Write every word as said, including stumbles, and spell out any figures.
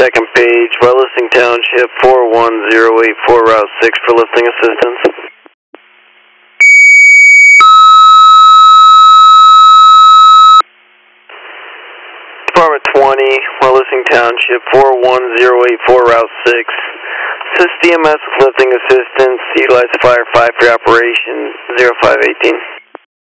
second page, Wellesley Township, four one zero eight four, Route six for lifting assistance. Department twenty, Wellesley Township, four one zero eight four, Route six. Assist D M S with lifting assistance. Utilize Fire five for operation zero five eighteen.